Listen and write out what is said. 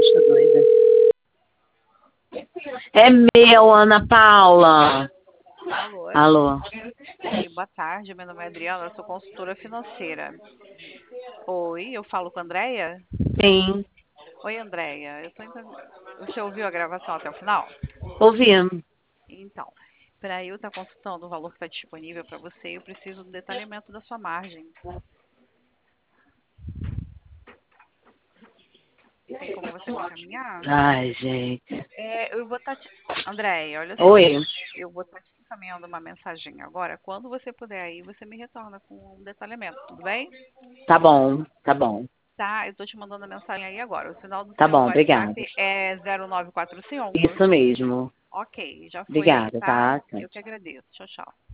bicha doida. É meu, Ana Paula. Alô? Alô. Oi, boa tarde. Meu nome é Adriana, eu sou consultora financeira. Oi, eu falo com a Andréia? Sim, Oi, Andréia. Você ouviu a gravação até o final? ouvimos. Então, para eu estar consultando o valor que está disponível para você, eu preciso do detalhamento da sua margem. Tem como você me encaminhar? Ai, gente. Eu vou estar Andréia, olha só. Oi. Eu vou estar te encaminhando uma mensagem agora. Quando você puder aí, você me retorna com um detalhamento, tudo bem? Tá bom, tá bom. Tá, eu tô te mandando a mensagem aí agora. O sinal do Tá seu bom, obrigada. WhatsApp é 0945. Isso mesmo. Ok, já foi aí, Obrigada, tá? tá? Eu que agradeço. Tchau, tchau.